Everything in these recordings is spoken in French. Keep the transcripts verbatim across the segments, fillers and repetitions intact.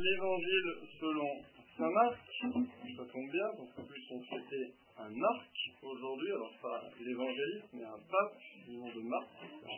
l'évangile selon saint Marc, ça tombe bien, parce qu'en plus on fêtait un Marc aujourd'hui, alors pas l'évangéliste, mais un pape du nom de Marc,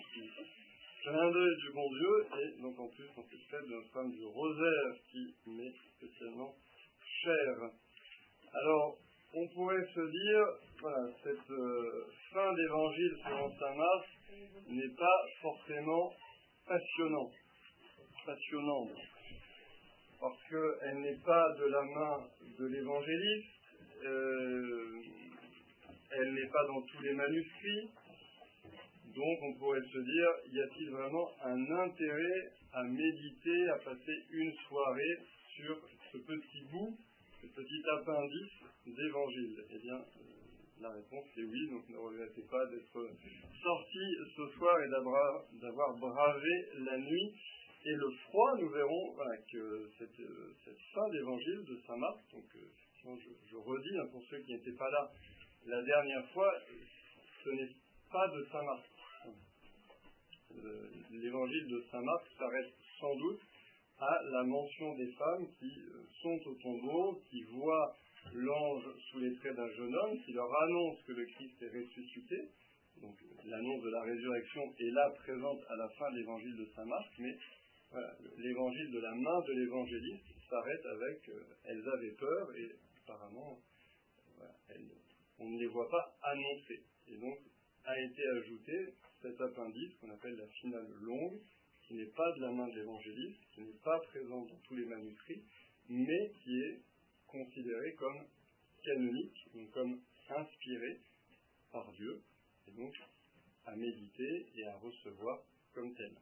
clin d'œil du bon Dieu, et donc en plus on se fête de notre femme du rosaire qui m'est spécialement chère. Alors, on pourrait se dire, voilà, cette euh, fin d'évangile selon saint Marc n'est pas forcément passionnante, passionnante, parce qu'elle n'est pas de la main de l'évangéliste, euh, elle n'est pas dans tous les manuscrits, donc on pourrait se dire, y a-t-il vraiment un intérêt à méditer, à passer une soirée sur ce petit bout, ce petit appendice d'évangile? Eh bien, euh, la réponse est oui, donc ne regrettez pas d'être sorti ce soir et d'avoir, d'avoir bravé la nuit et le froid. Nous verrons voilà, que cette, euh, cette fin d'évangile de saint Marc, donc euh, je, je redis hein, pour ceux qui n'étaient pas là la dernière fois, ce n'est pas de saint Marc. Euh, l'évangile de saint Marc s'arrête sans doute à la mention des femmes qui euh, sont au tombeau, qui voient l'ange sous les traits d'un jeune homme, qui leur annonce que le Christ est ressuscité. Donc l'annonce de la résurrection est là présente à la fin de l'évangile de saint Marc, mais voilà, l'évangile de la main de l'évangéliste s'arrête avec euh, elles avaient peur et apparemment voilà, elles, on ne les voit pas annoncées. Et donc a été ajouté cet appendice qu'on appelle la finale longue, qui n'est pas de la main de l'évangéliste, qui n'est pas présente dans tous les manuscrits, mais qui est considéré comme canonique, donc comme inspiré par Dieu, et donc à méditer et à recevoir comme tel.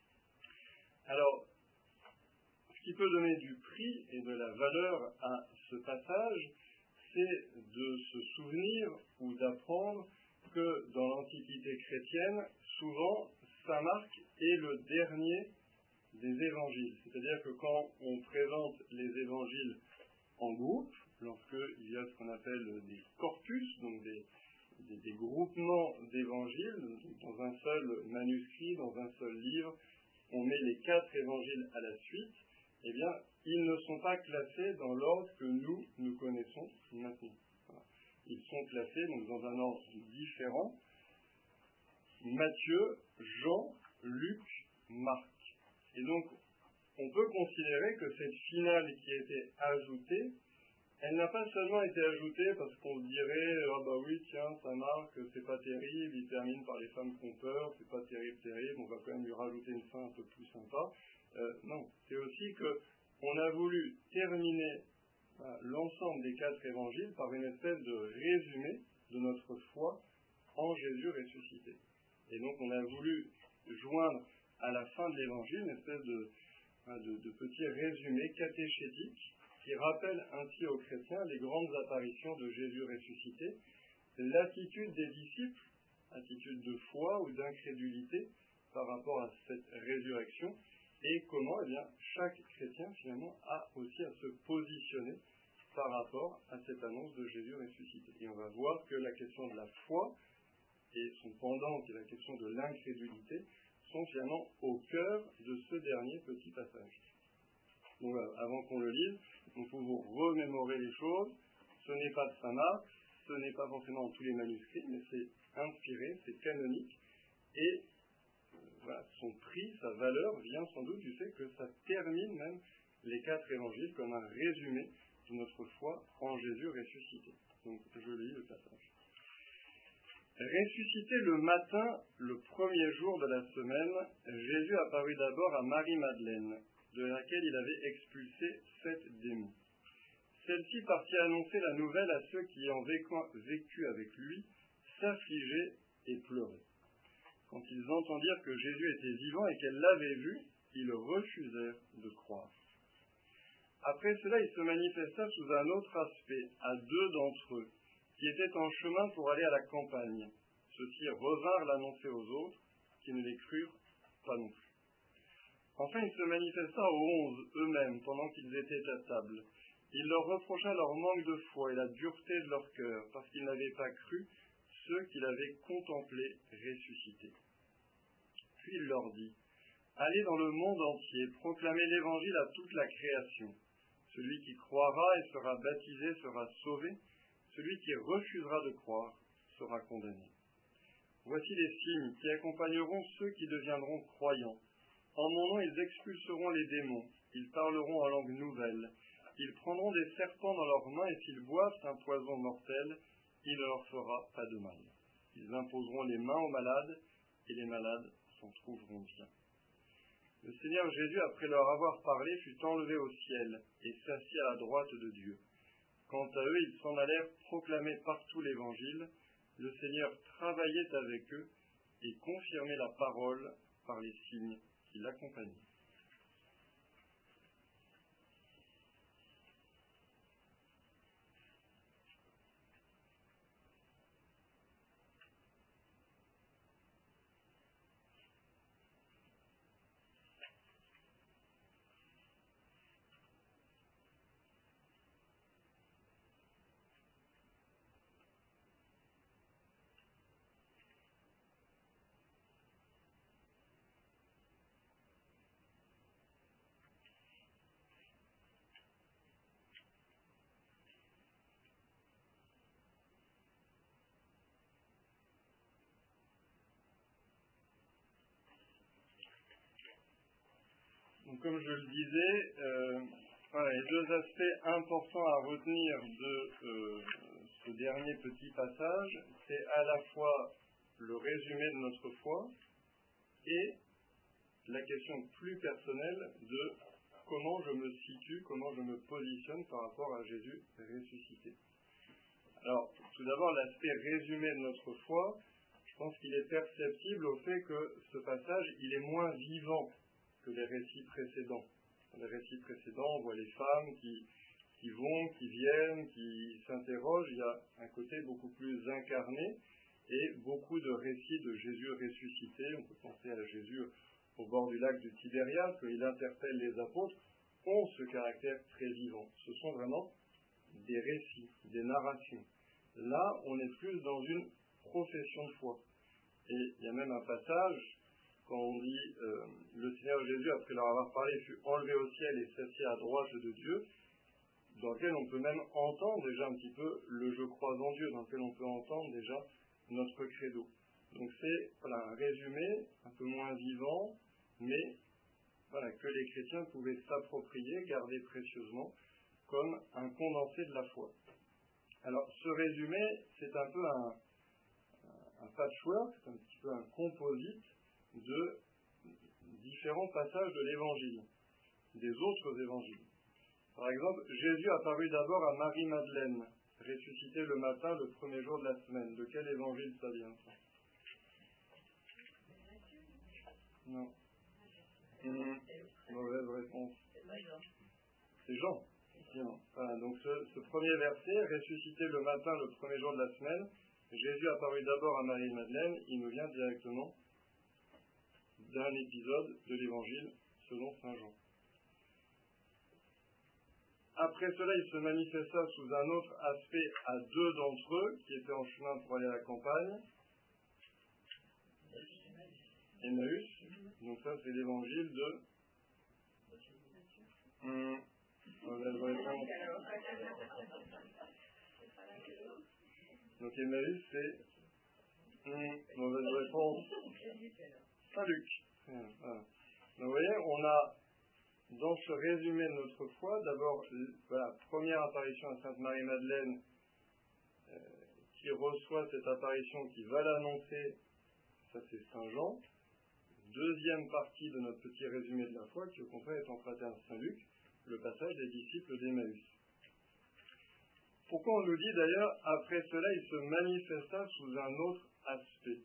Alors, ce qui peut donner du prix et de la valeur à ce passage, c'est de se souvenir ou d'apprendre que dans l'Antiquité chrétienne, souvent, saint Marc est le dernier des évangiles. C'est-à-dire que quand on présente les évangiles en groupe, lorsqu'il y a ce qu'on appelle des corpus, donc des, des, des groupements d'évangiles, dans un seul manuscrit, dans un seul livre, on met les quatre évangiles à la suite, eh bien, ils ne sont pas classés dans l'ordre que nous, nous connaissons maintenant. Voilà. Ils sont classés donc, dans un ordre différent. Matthieu, Jean, Luc, Marc. Et donc, on peut considérer que cette finale qui a été ajoutée, elle n'a pas seulement été ajoutée parce qu'on se dirait, ah oh bah oui, tiens, saint Marc, c'est pas terrible, il termine par les femmes qui ont peur, c'est pas terrible, terrible, on va quand même lui rajouter une fin un peu plus sympa. Euh, non, c'est aussi que on a voulu terminer euh, l'ensemble des quatre évangiles par une espèce de résumé de notre foi en Jésus ressuscité. Et donc on a voulu joindre à la fin de l'évangile une espèce de, de, de petit résumé catéchétique qui rappelle ainsi aux chrétiens les grandes apparitions de Jésus ressuscité, l'attitude des disciples, attitude de foi ou d'incrédulité par rapport à cette résurrection, et comment eh bien, chaque chrétien finalement a aussi à se positionner par rapport à cette annonce de Jésus ressuscité. Et on va voir que la question de la foi et son pendant, qui est la question de l'incrédulité, sont finalement au cœur de ce dernier petit passage. Donc voilà, avant qu'on le lise, il faut vous remémorer les choses. Ce n'est pas de saint Marc, ce n'est pas forcément dans tous les manuscrits, mais c'est inspiré, c'est canonique, et euh, voilà, son prix, sa valeur vient sans doute du fait que ça termine même les quatre évangiles comme un résumé de notre foi en Jésus ressuscité. Donc je lis le passage. Ressuscité le matin, le premier jour de la semaine, Jésus apparut d'abord à Marie-Madeleine, de laquelle il avait expulsé sept démons. Celle-ci partit annoncer la nouvelle à ceux qui, ayant vécu avec lui, s'affligeaient et pleuraient. Quand ils entendirent que Jésus était vivant et qu'elle l'avait vu, ils refusèrent de croire. Après cela, il se manifesta sous un autre aspect à deux d'entre eux, qui étaient en chemin pour aller à la campagne. Ceux-ci revinrent l'annoncer aux autres, qui ne les crurent pas non plus. Enfin, il se manifesta aux onze eux-mêmes, pendant qu'ils étaient à table. Il leur reprocha leur manque de foi et la dureté de leur cœur, parce qu'ils n'avaient pas cru ceux qu'il avait contemplés ressuscités. Puis il leur dit, « allez dans le monde entier, proclamez l'évangile à toute la création. Celui qui croira et sera baptisé sera sauvé, celui qui refusera de croire sera condamné. Voici les signes qui accompagneront ceux qui deviendront croyants. En mon nom, ils expulseront les démons, ils parleront en langue nouvelle, ils prendront des serpents dans leurs mains et s'ils boivent un poison mortel, il ne leur fera pas de mal. Ils imposeront les mains aux malades et les malades s'en trouveront bien. Le Seigneur Jésus, après leur avoir parlé, fut enlevé au ciel et s'assit à la droite de Dieu. Quant à eux, ils s'en allèrent proclamer partout l'Évangile. Le Seigneur travaillait avec eux et confirmait la parole par les signes qui l'accompagnaient. Donc, comme je le disais, euh, voilà, les deux aspects importants à retenir de euh, ce dernier petit passage, c'est à la fois le résumé de notre foi et la question plus personnelle de comment je me situe, comment je me positionne par rapport à Jésus ressuscité. Alors, tout d'abord, l'aspect résumé de notre foi, je pense qu'il est perceptible au fait que ce passage, il est moins vivant que les récits précédents. Dans les récits précédents, on voit les femmes qui, qui vont, qui viennent, qui s'interrogent. Il y a un côté beaucoup plus incarné et beaucoup de récits de Jésus ressuscité. On peut penser à Jésus au bord du lac de Tibériade, quand il interpelle les apôtres, ont ce caractère très vivant. Ce sont vraiment des récits, des narrations. Là, on est plus dans une profession de foi. Et il y a même un passage, quand on dit euh, le Seigneur Jésus, après leur avoir parlé, fut enlevé au ciel et s'assit à droite de Dieu, dans lequel on peut même entendre déjà un petit peu le je crois en Dieu, dans lequel on peut entendre déjà notre credo. Donc c'est voilà, un résumé un peu moins vivant, mais voilà, que les chrétiens pouvaient s'approprier, garder précieusement, comme un condensé de la foi. Alors ce résumé, c'est un peu un, un patchwork, c'est un petit peu un composite de différents passages de l'évangile, des autres évangiles. Par exemple, Jésus apparut d'abord à Marie-Madeleine, ressuscité le matin, le premier jour de la semaine. De quel évangile ça vient, ça? Non. Mmh. Mauvaise réponse. C'est Jean. Bien. Voilà, donc ce, ce premier verset, ressuscité le matin, le premier jour de la semaine, Jésus apparut d'abord à Marie-Madeleine, il nous vient directement d'un épisode de l'évangile selon saint Jean. Après cela, il se manifesta sous un autre aspect à deux d'entre eux qui étaient en chemin pour aller à la campagne. Emmaüs. Donc ça, c'est l'évangile de... Hum, mauvaise réponse. Donc Emmaüs, c'est... Hum, mauvaise réponse. Saint-Luc. Voilà. Donc vous voyez, on a dans ce résumé de notre foi, d'abord, voilà, première apparition à Sainte Marie-Madeleine, euh, qui reçoit cette apparition, qui va l'annoncer, ça c'est Saint Jean. Deuxième partie de notre petit résumé de la foi, qui au contraire est emprunté à Saint Luc, le passage des disciples d'Emmaüs. Pourquoi on nous dit d'ailleurs, après cela, il se manifesta sous un autre aspect.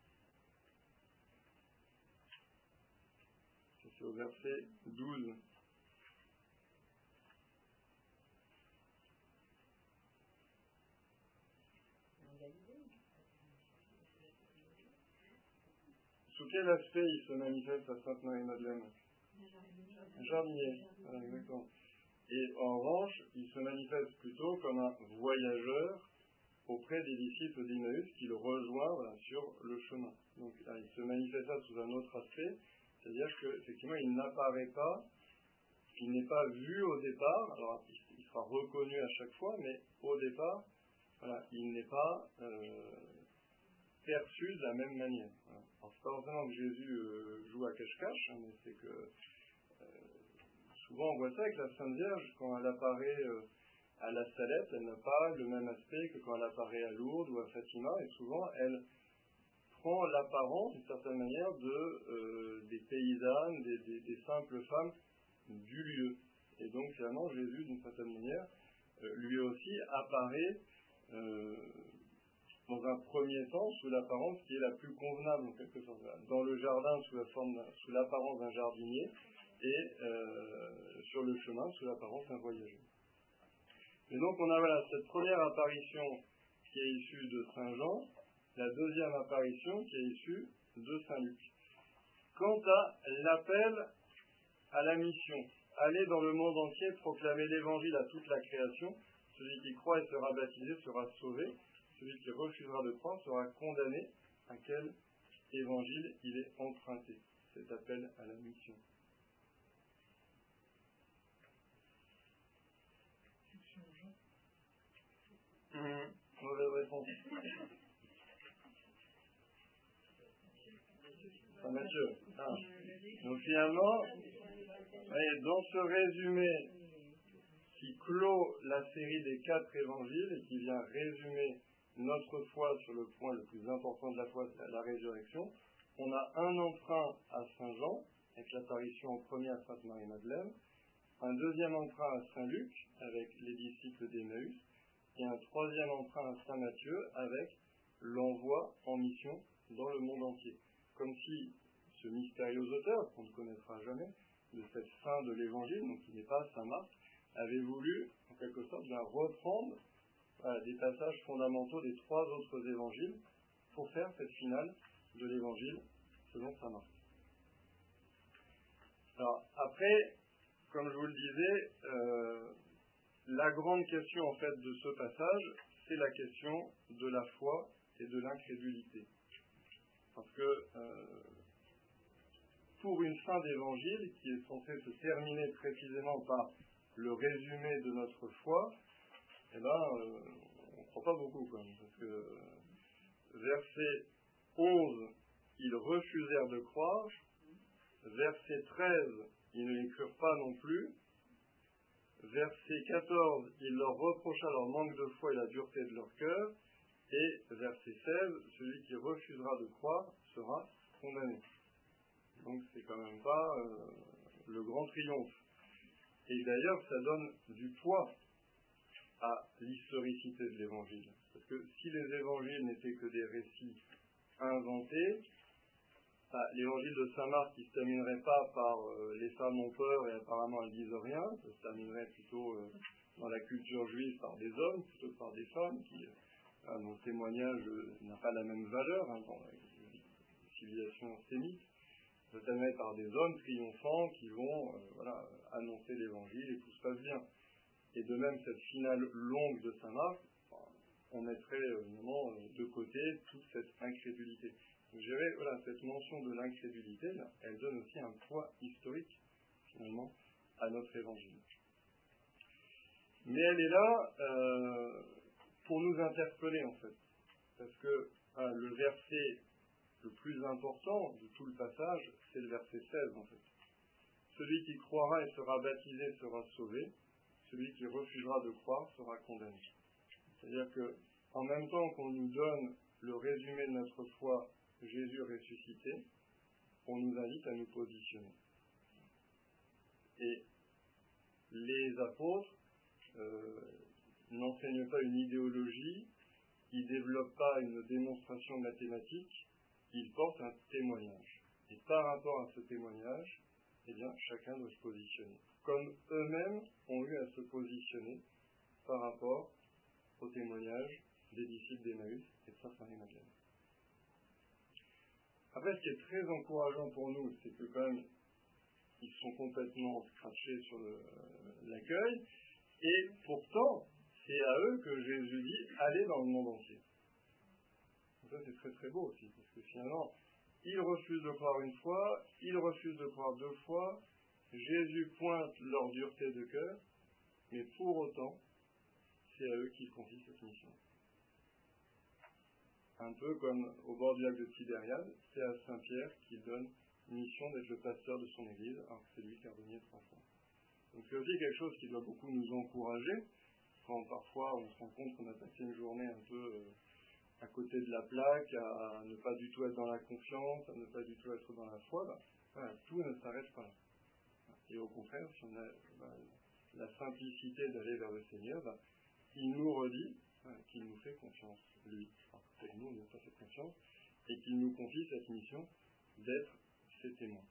C'est au verset douze. Sous quel aspect il se manifeste à Sainte Marie-Madeleine? Jardinier. Voilà, exactement. Et en revanche, il se manifeste plutôt comme un voyageur auprès des disciples d'Emmaüs qui le rejoint voilà, sur le chemin. Donc là, il se manifesta sous un autre aspect. C'est-à-dire qu'effectivement, il n'apparaît pas, il n'est pas vu au départ, alors il sera reconnu à chaque fois, mais au départ, voilà, il n'est pas euh, perçu de la même manière. Voilà. Alors, c'est pas forcément que Jésus euh, joue à cache-cache, hein, mais c'est que euh, souvent on voit ça avec la Sainte Vierge, quand elle apparaît euh, à la Salette, elle n'a pas le même aspect que quand elle apparaît à Lourdes ou à Fatima, et souvent elle prend l'apparence, d'une certaine manière, de, euh, des paysannes, des, des, des simples femmes du lieu. Et donc, finalement, Jésus, d'une certaine manière, euh, lui aussi apparaît euh, dans un premier temps sous l'apparence qui est la plus convenable, en quelque sorte. Dans le jardin, sous, la forme, sous l'apparence d'un jardinier, et euh, sur le chemin, sous l'apparence d'un voyageur. Et donc, on a voilà, cette première apparition qui est issue de Saint Jean, la deuxième apparition qui est issue de Saint Luc. Quant à l'appel à la mission, aller dans le monde entier, proclamer l'évangile à toute la création, celui qui croit et sera baptisé sera sauvé, celui qui refusera de croire sera condamné. À quel évangile il est emprunté, cet appel à la mission? Mmh, mauvaise réponse. Saint Matthieu. Ah. Donc finalement, voyez, dans ce résumé qui clôt la série des quatre évangiles et qui vient résumer notre foi sur le point le plus important de la foi, c'est la résurrection, on a un emprunt à Saint Jean, avec l'apparition en premier à Sainte Marie-Madeleine, un deuxième emprunt à Saint Luc, avec les disciples d'Emmaüs, et un troisième emprunt à Saint Matthieu, avec l'envoi en mission dans le monde entier. Comme si ce mystérieux auteur, qu'on ne connaîtra jamais, de cette fin de l'évangile, donc qui n'est pas Saint Marc, avait voulu, en quelque sorte, bien reprendre voilà, des passages fondamentaux des trois autres évangiles pour faire cette finale de l'évangile selon Saint Marc. Alors, après, comme je vous le disais, euh, la grande question, en fait, de ce passage, c'est la question de la foi et de l'incrédulité. Parce que euh, pour une fin d'évangile qui est censée se terminer précisément par le résumé de notre foi, eh ben, euh, on ne croit pas beaucoup, quand même, parce que euh, verset onze, ils refusèrent de croire, verset treize, ils ne les crurent pas non plus, verset quatorze, il leur reprocha leur manque de foi et la dureté de leur cœur, et verset seize, celui qui refusera de croire sera condamné. Donc c'est quand même pas euh, le grand triomphe. Et d'ailleurs, ça donne du poids à l'historicité de l'évangile. Parce que si les évangiles n'étaient que des récits inventés, bah, l'évangile de Saint Marc qui ne se terminerait pas par euh, les femmes ont peur et apparemment elles disent rien, ça se terminerait plutôt euh, dans la culture juive par des hommes plutôt que par des femmes qui, euh, dont le témoignage euh, n'a pas la même valeur hein, dans la civilisation sémite. Ça se terminerait par des hommes triomphants qui vont euh, voilà, annoncer l'évangile et tout se passe bien. Et de même, cette finale longue de Saint Marc, on mettrait euh, évidemment de côté toute cette incrédulité. Donc, je dirais, voilà, cette mention de l'incrédulité, là, elle donne aussi un poids historique, finalement, à notre évangile. Mais elle est là euh, pour nous interpeller, en fait. Parce que hein, le verset le plus important de tout le passage, c'est le verset seize, en fait. Celui qui croira et sera baptisé sera sauvé. Celui qui refusera de croire sera condamné. C'est-à-dire que, en même temps qu'on nous donne le résumé de notre foi, Jésus ressuscité, on nous invite à nous positionner. Et les apôtres euh, n'enseignent pas une idéologie, ils ne développent pas une démonstration mathématique, ils portent un témoignage. Et par rapport à ce témoignage, eh bien, chacun doit se positionner. Comme eux-mêmes ont eu à se positionner par rapport au témoignage des disciples d'Emmaüs et de Sainte Marie-Madeleine. Après, ce qui est très encourageant pour nous, c'est que quand même, ils sont complètement scratchés sur le, l'accueil, et pourtant, c'est à eux que Jésus dit « Allez dans le monde entier ». Ça, c'est très très beau aussi, parce que finalement, ils refusent de croire une fois, ils refusent de croire deux fois, Jésus pointe leur dureté de cœur, mais pour autant, c'est à eux qu'il confie cette mission. Un peu comme au bord du lac de Tibériade, c'est à Saint-Pierre qu'il donne mission d'être le pasteur de son église, alors que c'est lui qui a renié trois fois. Donc c'est aussi quelque chose qui doit beaucoup nous encourager, quand parfois on se rend compte qu'on a passé une journée un peu euh, à côté de la plaque, à ne pas du tout être dans la confiance, à ne pas du tout être dans la foi, bah, voilà, tout ne s'arrête pas là. Et au contraire, si on a bah, la simplicité d'aller vers le Seigneur, bah, il nous redit voilà, qu'il nous fait confiance, lui. Alors que nous, on n'a pas fait confiance, et qu'il nous confie cette mission d'être ses témoins.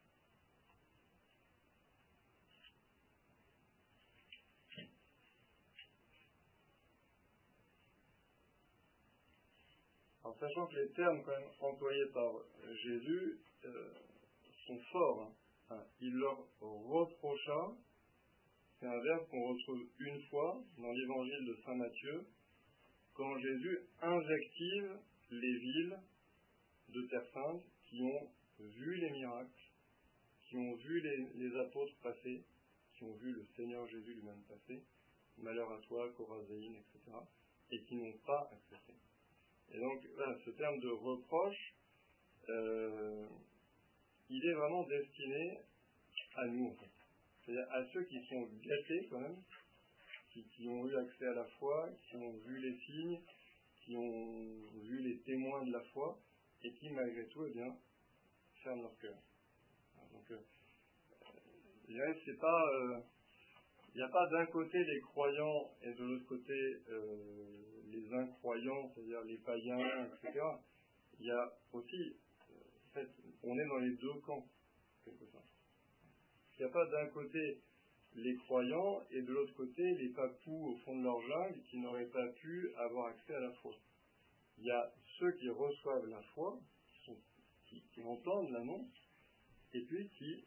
Alors, sachant que les termes quand même employés par Jésus euh, sont forts, hein. Enfin, il leur reprocha, c'est un verbe qu'on retrouve une fois dans l'évangile de Saint Matthieu, quand Jésus invective les villes de Terre Sainte qui ont vu les miracles, qui ont vu les, les apôtres passer, qui ont vu le Seigneur Jésus lui-même passer, malheur à toi, Chorazéine, et cetera, et qui n'ont pas accepté. Et donc, voilà, ce terme de reproche, euh, il est vraiment destiné à nous, en fait. C'est-à-dire à ceux qui sont gâtés, quand même, qui, qui ont eu accès à la foi, qui ont vu les signes, qui ont vu les témoins de la foi, et qui, malgré tout, eh bien, ferment leur cœur. Donc, euh, je dirais que c'est pas... Euh, il n'y a pas d'un côté les croyants et de l'autre côté euh, les incroyants, c'est-à-dire les païens, et cetera. Il y a aussi, en fait, on est dans les deux camps, quelque sorte. Il n'y a pas d'un côté les croyants et de l'autre côté les papous au fond de leur jungle qui n'auraient pas pu avoir accès à la foi. Il y a ceux qui reçoivent la foi, qui, sont, qui, qui entendent l'annonce, et puis qui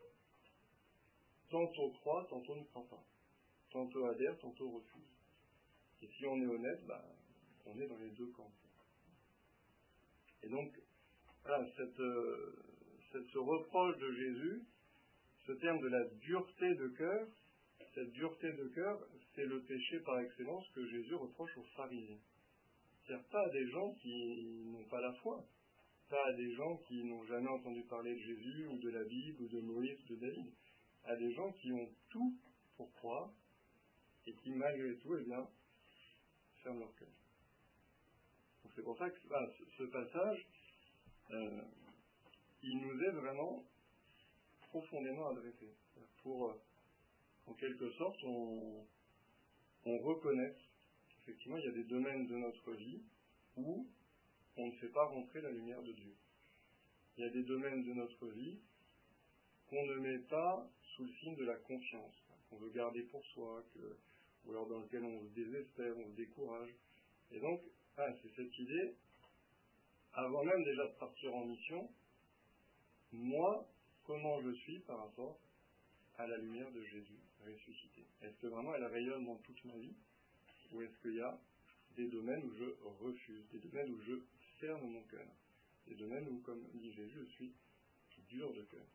tantôt croient, tantôt ne croient pas. Tantôt adhèrent, tantôt refusent. Et si on est honnête, bah, on est dans les deux camps. Et donc, voilà, cette, euh, cette, ce reproche de Jésus, ce terme de la dureté de cœur, cette dureté de cœur, c'est le péché par excellence que Jésus reproche aux pharisiens. C'est-à-dire pas à des gens qui n'ont pas la foi, pas à des gens qui n'ont jamais entendu parler de Jésus, ou de la Bible, ou de Moïse, ou de David, à des gens qui ont tout pour croire, et qui, malgré tout, eh bien, ferment leur cœur. Donc c'est pour ça que ah, ce, ce passage, euh, il nous est vraiment profondément adressé. Pour, euh, en quelque sorte, on, on reconnaisse qu'effectivement, il y a des domaines de notre vie où on ne fait pas rentrer la lumière de Dieu. Il y a des domaines de notre vie qu'on ne met pas sous le signe de la confiance, qu'on veut garder pour soi, que, ou alors dans lequel on se désespère, on se décourage. Et donc, ah, c'est cette idée, avant même déjà de partir en mission, moi, comment je suis par rapport à la lumière de Jésus ressuscité? Est-ce que vraiment elle rayonne dans toute ma vie? Ou est-ce qu'il y a des domaines où je refuse, des domaines où je ferme mon cœur, des domaines où, comme dit Jésus, je suis dur de cœur?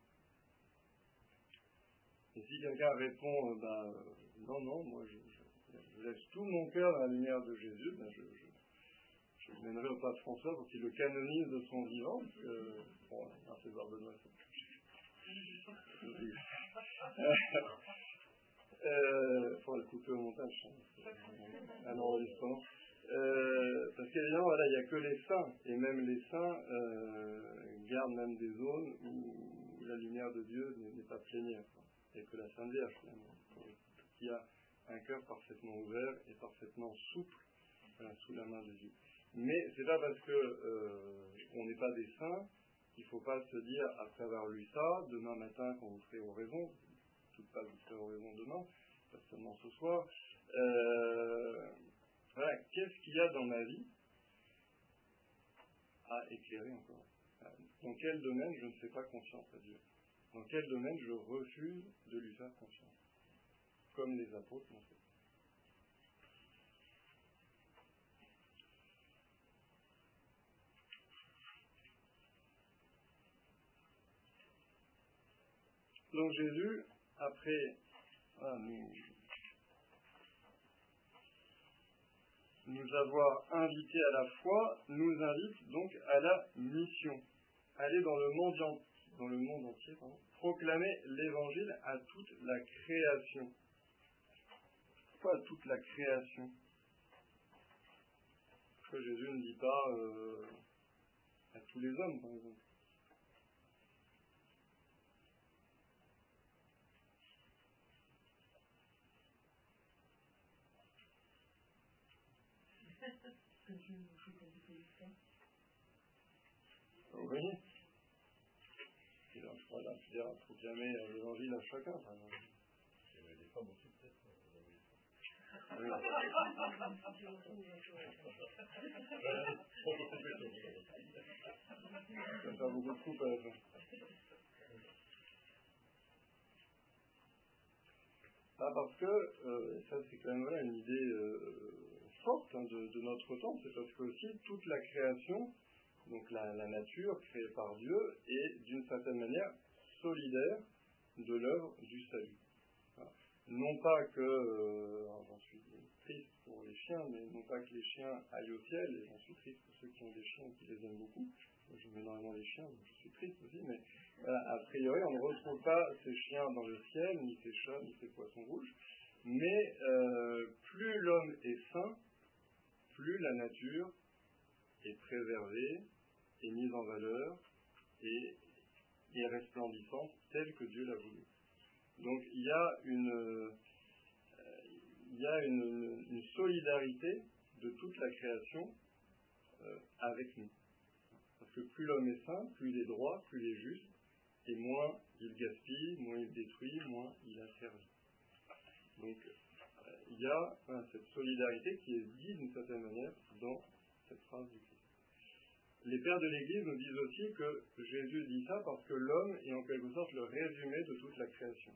Et si quelqu'un répond, euh, bah, euh, non, non, moi je, je, je laisse tout mon cœur à la lumière de Jésus, ben je, je, je le mènerai au pape François pour qu'il le canonise de son vivant, parce que, bon, merci de voir Benoît. Euh, faut le couper au montage, un enregistrement. Euh, parce qu'évidemment, voilà, il n'y a que les saints, et même les saints euh, gardent même des zones où la lumière de Dieu n'est pas plénière. Et que la Sainte Vierge, finalement, qui a un cœur parfaitement ouvert et parfaitement souple voilà, sous la main de Dieu. Mais c'est pas parce que euh, on n'est pas des saints qu'il ne faut pas se dire, après avoir lu ça, demain matin, quand vous ferez oraison, toute pas vous ferez oraison demain, pas seulement ce soir, euh, voilà, qu'est-ce qu'il y a dans ma vie à éclairer encore? Dans quel domaine je ne fais pas confiance à Dieu? Dans quel domaine je refuse de lui faire confiance? Comme les apôtres l'ont fait. donc Jésus, après voilà, nous, nous avoir invités à la foi, nous invite donc à la mission. Aller dans le monde, en, dans le monde entier, pardon, proclamer l'évangile à toute la création. Pas à toute la création. Pourquoi Jésus ne dit pas euh, à tous les hommes, par exemple? Vous voyez? Il voilà, c'est-à-dire proclamer l'évangile à chacun. Par exemple. Il y avait des femmes aussi, peut-être. Oui. Ça fait beaucoup de coups à la fin. Ah, parce que, euh, ça c'est quand même voilà, une idée euh, forte hein, de, de notre temps, c'est parce que aussi toute la création, donc la, la nature créée par Dieu, est d'une certaine manière solidaire de l'œuvre du salut. Voilà. Non pas que, euh, j'en suis triste pour les chiens, mais non pas que les chiens aillent au ciel, et j'en suis triste pour ceux qui ont des chiens et qui les aiment beaucoup. J'aime énormément les chiens, donc je suis triste aussi, mais voilà, a priori on ne retrouve pas ces chiens dans le ciel, ni ces chats, ni ces poissons rouges, mais euh, plus l'homme est saint, plus la nature est préservée, est mise en valeur, et est resplendissante telle que Dieu l'a voulu. Donc il y a une, euh, il y a une, une solidarité de toute la création euh, avec nous. Parce que plus l'homme est saint, plus il est droit, plus il est juste, et moins il gaspille, moins il détruit, moins il asservit. Donc euh, il y a hein, cette solidarité qui est dite d'une certaine manière dans cette phrase du Christ. Les pères de l'Église nous disent aussi que Jésus dit ça parce que l'homme est en quelque sorte le résumé de toute la création.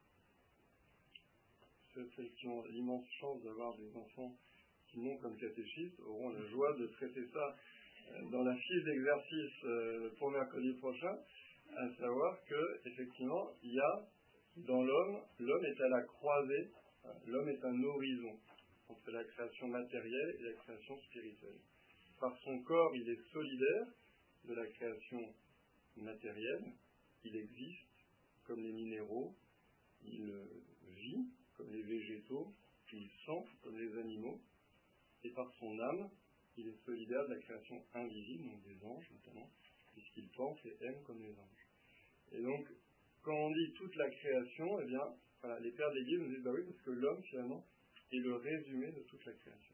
Celles qui ont l'immense chance d'avoir des enfants qui n'ont comme catéchistes auront la joie de traiter ça dans la fiche d'exercice pour mercredi prochain, à savoir que effectivement il y a dans l'homme, l'homme est à la croisée, l'homme est un horizon entre la création matérielle et la création spirituelle. Par son corps, il est solidaire de la création matérielle, il existe comme les minéraux, il vit comme les végétaux, il sent comme les animaux, et par son âme, il est solidaire de la création invisible, donc des anges notamment, puisqu'il pense et aime comme les anges. Et donc, quand on dit toute la création, eh bien, voilà, les pères de l'Église nous disent, bah oui, parce que l'homme, finalement, est le résumé de toute la création.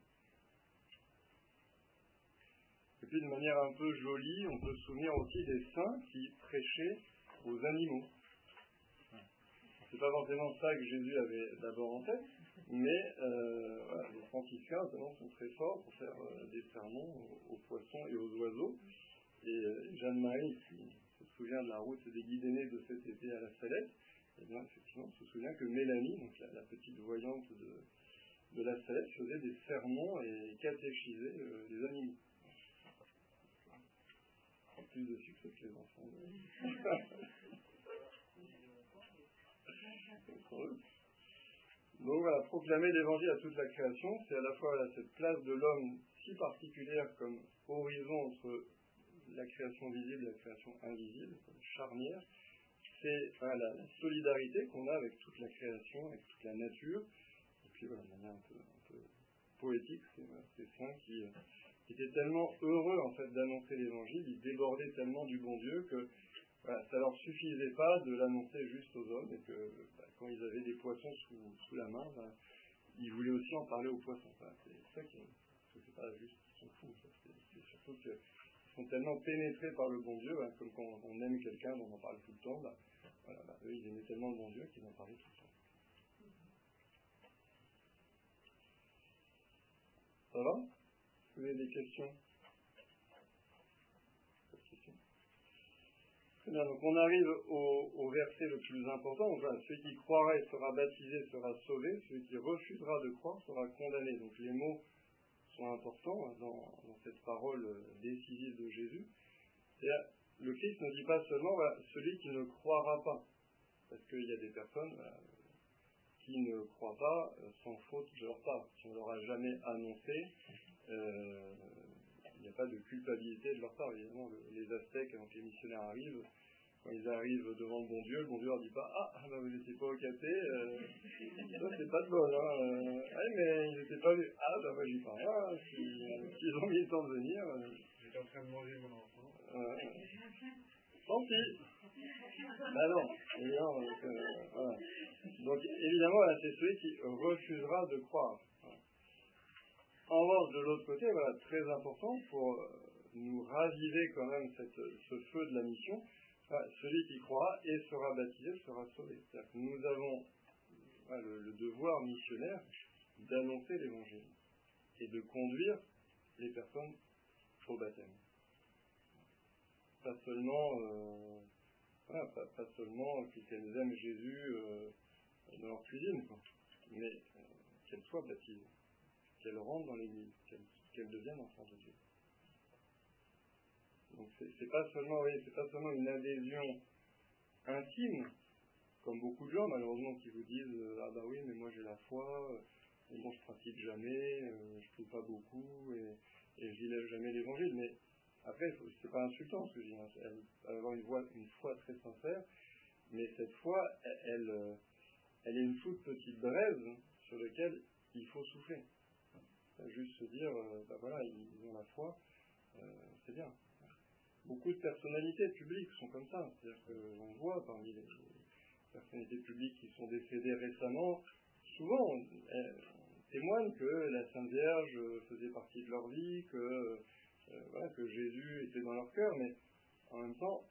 Et puis, de manière un peu jolie, on peut se souvenir aussi des saints qui prêchaient aux animaux. C'est pas forcément ça que Jésus avait d'abord en tête, mais euh, voilà, les franciscains notamment sont très forts pour faire euh, des sermons aux, aux poissons et aux oiseaux. Et euh, Jeanne-Marie, qui se souvient de la route des Guidénés de cet été à la Salette, eh bien effectivement, on se souvient que Mélanie, donc la, la petite voyante de, de la Salette, faisait des sermons et catéchisait euh, les animaux. En plus de succès que les enfants. Donc voilà, proclamer l'évangile à toute la création, c'est à la fois là, cette place de l'homme si particulière comme horizon entre la création visible et la création invisible, comme charnière. C'est voilà, la, la solidarité qu'on a avec toute la création, avec toute la nature. Et puis voilà, de manière un peu, un peu poétique, c'est voilà, ces saints qui, euh, qui étaient tellement heureux en fait d'annoncer l'évangile, ils débordaient tellement du bon Dieu que voilà, ça leur suffisait pas de l'annoncer juste aux hommes, et que bah, quand ils avaient des poissons sous, sous la main, bah, ils voulaient aussi en parler aux poissons. Voilà, c'est ça qui est, c'est pas juste qu'ils sont fous, c'est, c'est surtout qu'ils sont tellement pénétrés par le bon Dieu, bah, comme quand on aime quelqu'un dont on parle tout le temps, bah, voilà, bah, eux ils aimaient tellement le bon Dieu qu'ils en parlaient tout le temps. Ça va? Vous avez des questions? Très bien, donc on arrive au, au verset le plus important. Donc voilà, celui qui croira et sera baptisé sera sauvé, celui qui refusera de croire sera condamné. Donc les mots sont importants dans, dans cette parole décisive de Jésus. C'est-à-dire, le Christ ne dit pas seulement voilà, celui qui ne croira pas. parce qu'il y a des personnes euh, qui ne croient pas euh, sans faute de leur part. Si on ne leur a jamais annoncé, euh, il n'y a pas de culpabilité de leur part. Évidemment, le, les Aztèques, quand les missionnaires arrivent, quand ils arrivent devant le bon Dieu, le bon Dieu leur dit pas « Ah, bah, vous n'étiez pas au caté, euh, ça c'est pas de bol, hein. Euh, ah, mais ils n'étaient pas venus. Ah, bah moi j'y peux rien, s'ils si, si ont mis le temps de venir. Euh, J'étais en train de manger mon enfant. Euh, tant pis. Bah non, évidemment, donc, euh, voilà. Donc évidemment, là, c'est celui qui refusera de croire. Voilà. En revanche, de l'autre côté, voilà, très important pour euh, nous raviver quand même cette, ce feu de la mission, voilà, celui qui croira et sera baptisé sera sauvé. C'est-à-dire que nous avons voilà, le, le devoir missionnaire d'annoncer l'évangile et de conduire les personnes au baptême. Pas seulement, euh, voilà, pas, pas seulement qu'elles aiment Jésus euh, dans leur cuisine, quoi, mais euh, qu'elles soient baptisées, qu'elles rentrent dans l'Église, qu'elles, qu'elles deviennent enfants de Dieu. Donc c'est, c'est pas seulement, oui, c'est pas seulement une adhésion intime, comme beaucoup de gens malheureusement qui vous disent euh, ah bah oui mais moi j'ai la foi, euh, mais bon je pratique jamais, euh, je prie pas beaucoup et, et je lis jamais l'Évangile, mais après, c'est pas insultant ce que je dis, hein. Elle va avoir une, voix, une foi très sincère, mais cette foi, elle, elle, elle est une toute petite braise sur laquelle il faut souffler. Juste se dire, euh, bah voilà, ils ont la foi, euh, c'est bien. Beaucoup de personnalités publiques sont comme ça, c'est-à-dire qu'on voit parmi les personnalités publiques qui sont décédées récemment, souvent elles témoignent que la Sainte Vierge faisait partie de leur vie, que Euh, voilà, que Jésus était dans leur cœur, mais en même temps,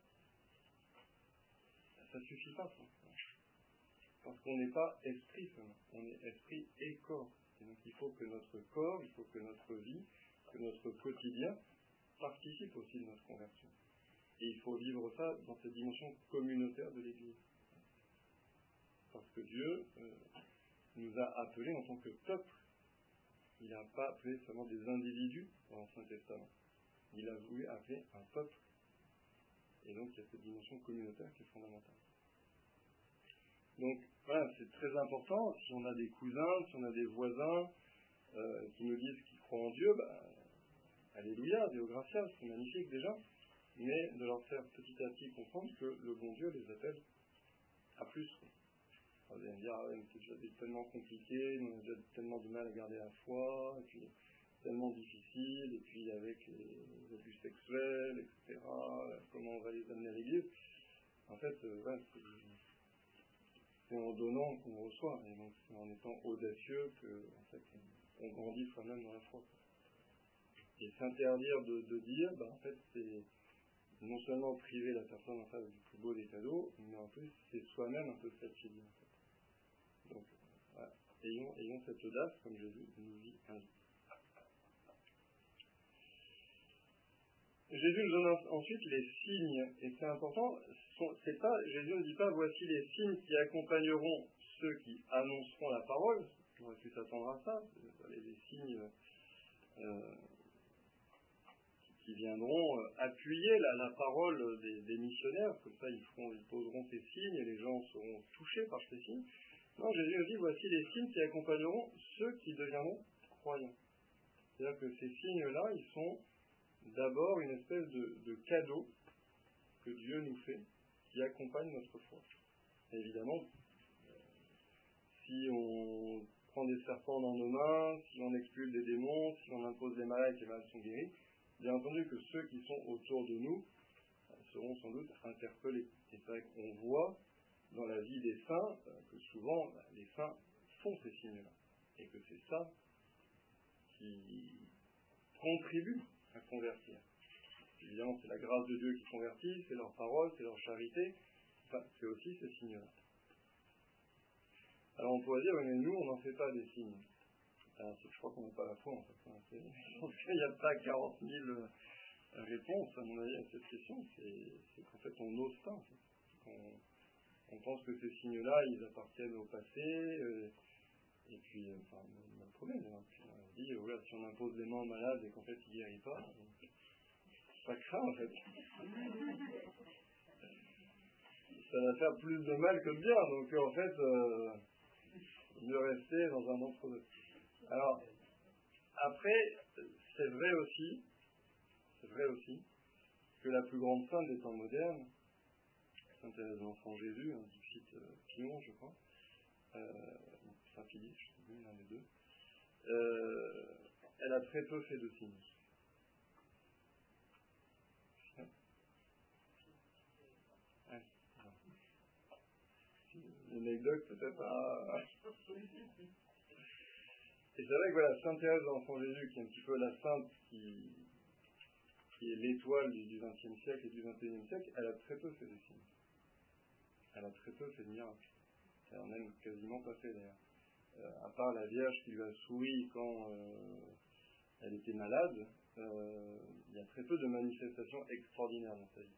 ça ne suffit pas, ça. Parce qu'on n'est pas esprit seulement, on est esprit et corps. Et donc il faut que notre corps, il faut que notre vie, que notre quotidien participe aussi de notre conversion. Et il faut vivre ça dans cette dimension communautaire de l'Église. Parce que Dieu euh, nous a appelés en tant que peuple. Il n'a pas appelé seulement des individus dans l'Ancien Testament. Il a voulu appeler un peuple. Et donc, il y a cette dimension communautaire qui est fondamentale. Donc, voilà, c'est très important. Si on a des cousins, si on a des voisins euh, qui nous disent qu'ils croient en Dieu, bah, alléluia, Deo gratias, c'est magnifique déjà. Mais de leur faire petit à petit comprendre que le bon Dieu les appelle à plus. Alors, vous allez me dire, ah ouais, mais c'est déjà tellement compliqué, on a déjà tellement de mal à garder la foi, et puis tellement difficile, et puis avec les abus sexuels, et cetera, comment on va les amener à l'église. En fait, euh, ouais, c'est, c'est en donnant qu'on reçoit, et donc c'est en étant audacieux que, en fait, on, on grandit soi-même dans la foi. Et s'interdire de, de dire, bah, en fait, c'est non seulement priver la personne en face du plus beau des cadeaux, mais en plus, c'est soi-même un peu fatigué, en fait. Donc, voilà, ayons, ayons cette audace, comme Jésus nous y invite. Jésus nous donne ensuite les signes, et c'est important, c'est pas, Jésus ne dit pas voici les signes qui accompagneront ceux qui annonceront la parole, on aurait pu s'attendre à ça, les, les signes euh, qui viendront appuyer la, la parole des, des missionnaires, comme ça ils, feront, ils poseront ces signes et les gens seront touchés par ces signes. Non, Jésus nous dit voici les signes qui accompagneront ceux qui deviendront croyants. C'est-à-dire que ces signes-là, ils sont d'abord une espèce de, de cadeau que Dieu nous fait, qui accompagne notre foi. Et évidemment, si on prend des serpents dans nos mains, si on expulse des démons, si on impose des malades et que les malades sont guéris, bien entendu que ceux qui sont autour de nous seront sans doute interpellés. Et c'est vrai qu'on voit dans la vie des saints que souvent les saints font ces signes-là. Et que c'est ça qui contribue à convertir. Évidemment, c'est la grâce de Dieu qui convertit, c'est leur parole, c'est leur charité, enfin, c'est aussi ces signes-là. Alors on pourrait dire, mais nous, on n'en fait pas des signes. Alors, je crois qu'on n'a pas la foi, en fait. Hein. C'est, il n'y a pas quarante mille réponses, à mon avis, à cette question. C'est, c'est qu'en fait, on n'ose pas. En fait. On, on pense que ces signes-là, ils appartiennent au passé, euh, et puis, euh, enfin, on a le problème. Hein. Puis on dit, voilà, si on impose des mains aux malades et qu'en fait, ils ne guérissent pas, c'est pas grave, en fait. ça va faire plus de mal que de bien. Donc en fait, euh, mieux rester dans un entre-deux. Alors, après, c'est vrai aussi, c'est vrai aussi, que la plus grande sainte des temps modernes, Sainte Thérèse de l'Enfant Jésus, un diptyque euh, Pillon, je crois, euh, Saint Philippe, je sais plus, l'un des deux, euh, elle a très peu fait de signes. Ouais. Une anecdote peut-être à... Et c'est vrai que voilà, Sainte Thérèse de l'Enfant Jésus, qui est un petit peu la sainte qui, qui est l'étoile du vingtième siècle et du vingt et unième siècle, elle a très peu fait de signes. Elle a très peu fait de miracles. Elle en a même quasiment pas fait d'ailleurs. Euh, à part la Vierge qui lui a souri quand euh, elle était malade, euh, il y a très peu de manifestations extraordinaires dans sa vie.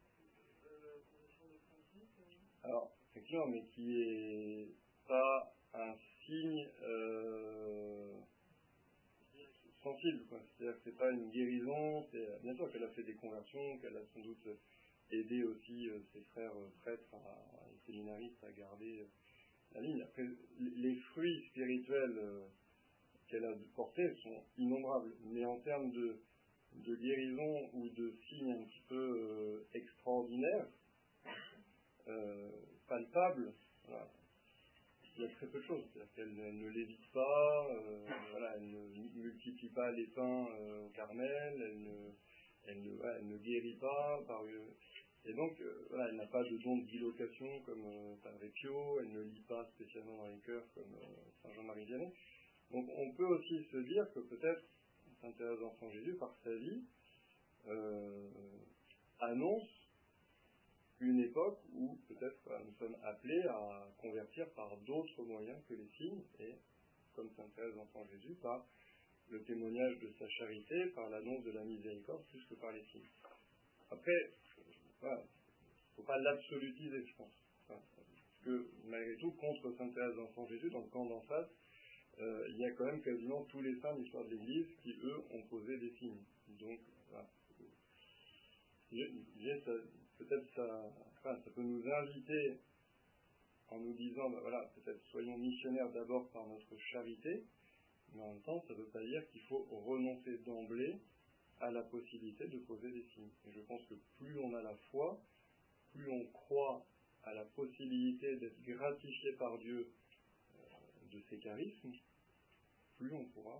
Alors, effectivement, mais qui est pas un signe euh, sensible, quoi. C'est-à-dire que c'est pas une guérison, c'est bien sûr qu'elle a fait des conversions, qu'elle a sans doute aidé aussi euh, ses frères euh, prêtres, à, les séminaristes à garder euh, la ligne. Après, les fruits spirituels euh, qu'elle a portés sont innombrables, mais en termes de, de guérison ou de signes un petit peu euh, extraordinaires, euh, palpables, voilà, il y a très peu de choses. C'est-à-dire qu'elle elle ne lévite pas, euh, voilà, elle ne multiplie pas les pains euh, au Carmel, elle ne, elle, ne, voilà, elle ne guérit pas par euh, et donc euh, voilà, elle n'a pas de don de bilocation comme euh, Padre Pio, elle ne lit pas spécialement dans les chœurs comme euh, Saint Jean-Marie Vianney. Donc on peut aussi se dire que peut-être Sainte Thérèse d'Enfant Jésus, par sa vie, euh, annonce une époque où peut-être voilà, nous sommes appelés à convertir par d'autres moyens que les signes, et comme Sainte Thérèse d'Enfant Jésus, par le témoignage de sa charité, par l'annonce de la miséricorde, plus que par les signes. Après, voilà, il ne faut pas l'absolutiser, je pense. Voilà, parce que malgré tout, contre Sainte Thérèse d'Enfant Jésus, dans le camp d'en face, euh, il y a quand même quasiment tous les saints de l'histoire de l'Église qui, eux, ont posé des signes. Donc, voilà. J'ai, j'ai, ça, peut-être ça, enfin, ça peut nous inviter en nous disant, ben voilà, peut-être soyons missionnaires d'abord par notre charité, mais en même temps, ça ne veut pas dire qu'il faut renoncer d'emblée à la possibilité de poser des signes. Et je pense que plus on a la foi, plus on croit à la possibilité d'être gratifié par Dieu euh, de ses charismes, plus on pourra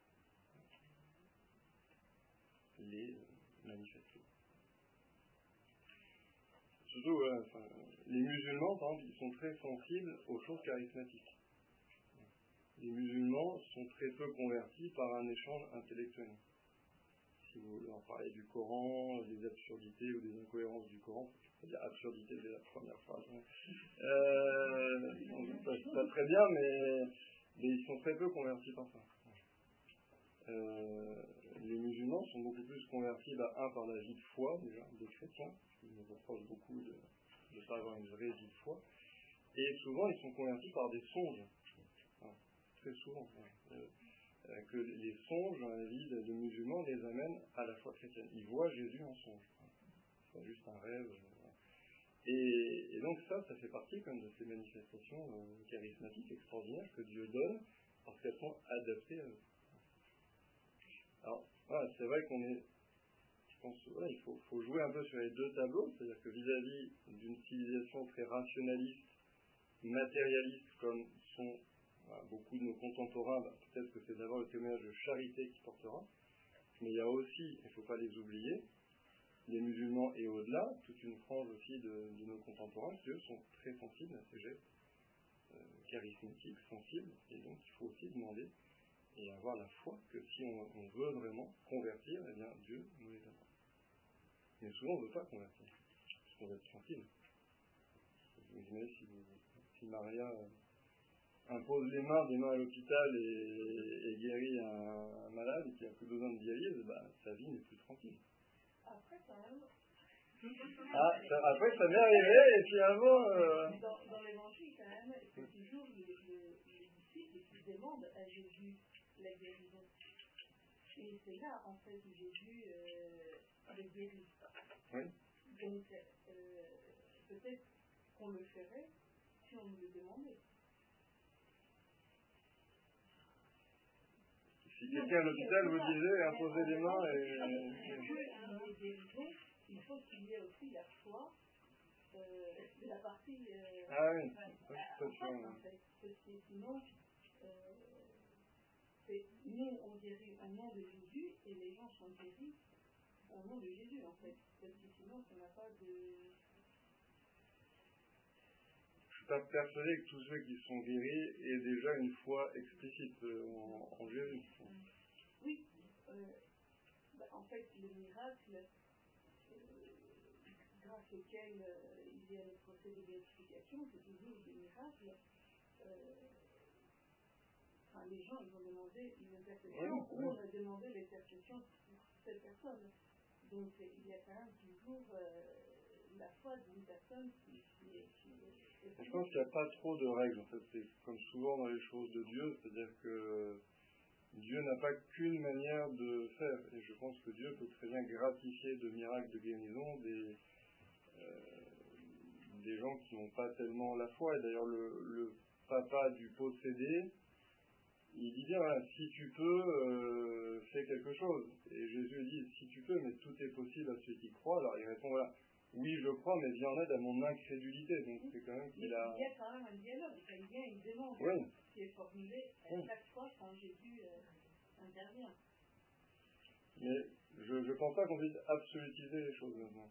les manifester. Surtout, voilà, enfin, les musulmans, par exemple, ils sont très sensibles aux choses charismatiques. Les musulmans sont très peu convertis par un échange intellectuel. Si vous leur parlez du Coran, des absurdités ou des incohérences du Coran, c'est-à-dire absurdité dès la première phrase. Hein. Euh, c'est pas très bien, mais, mais ils sont très peu convertis par ça. Euh, les musulmans sont beaucoup plus convertis, bah, un, par la vie de foi, déjà, des chrétiens, qui nous reprochent beaucoup de ne pas avoir une vraie vie de foi, et souvent ils sont convertis par des songes, enfin, très souvent, hein. euh, que les songes dans la vie de, de musulmans les amènent à la foi chrétienne. Ils voient Jésus en songe, hein. C'est pas juste un rêve. Euh, et, et donc ça, ça fait partie quand même de ces manifestations euh, charismatiques extraordinaires que Dieu donne, parce qu'elles sont adaptées à eux. Alors, voilà, c'est vrai qu'on est, je pense, ouais, il faut, faut jouer un peu sur les deux tableaux, c'est-à-dire que vis-à-vis d'une civilisation très rationaliste, matérialiste, comme sont voilà, beaucoup de nos contemporains, bah, peut-être que c'est d'abord le témoignage de charité qui portera, mais il y a aussi, il ne faut pas les oublier, les musulmans et au-delà, toute une frange aussi de, de nos contemporains qui, eux, sont très sensibles à ces gestes euh, charismatiques, sensibles, et donc il faut aussi demander et avoir la foi que si on, on veut vraiment convertir, eh bien Dieu nous les donnera. Mais souvent on ne veut pas convertir, parce qu'on veut être tranquille. Vous imaginez si, vous, si Maria euh, impose les mains des mains à l'hôpital et, et guérit un, un malade qui n'a plus besoin de dialyse, bah, sa vie n'est plus tranquille. Après quand même... Ah, ça, après ça m'est arrivé et finalement... Euh... Dans, dans l'évangile quand même, c'est toujours les, les, les disciples qui demandent à Jésus la guérison. Et c'est là, en fait, où Jésus euh, les guérit. Oui. Donc, euh, peut-être qu'on le ferait si on nous le demandait. Si quelqu'un à l'hôpital vous disait imposer les mains et... Il faut qu'il y ait aussi la foi euh, de la partie... Euh, ah oui, euh, ça, en, en, en fait, parce que sinon, euh, c'est, nous on guérit au nom de Jésus et les gens sont guéris au nom de Jésus en fait. Parce que sinon ça n'a pas de... Je suis pas persuadé que tous ceux qui sont guéris aient déjà une foi explicite en, en Jésus. Oui, euh, bah, en fait le miracle euh, grâce auquel euh, il y a le procès de béatification, c'est toujours des miracles. Euh, enfin, les gens ils vont demander une intercession, oui, oui. on a demandé l'intercession pour cette personne. Donc il y a quand même toujours euh, la foi d'une personne qui, qui est... Qui est je pense qu'il n'y a pas trop de règles, en fait. C'est comme souvent dans les choses de Dieu, c'est-à-dire que Dieu n'a pas qu'une manière de faire. Et je pense que Dieu peut très bien gratifier de miracles de guérison des, euh, des gens qui n'ont pas tellement la foi. Et d'ailleurs, le, le papa du possédé, il dit bien, voilà, si tu peux, euh, fais quelque chose. Et Jésus dit, si tu peux, mais tout est possible à ceux qui croient. Alors il répond, voilà, oui, je crois, mais viens en aide à mon incrédulité. Donc c'est quand même qu'il mais a... il y a quand même un dialogue, il vient une demande oui. qui est formulée à oui. chaque fois quand Jésus euh, intervient. Mais je ne pense pas qu'on puisse absolutiser les choses maintenant.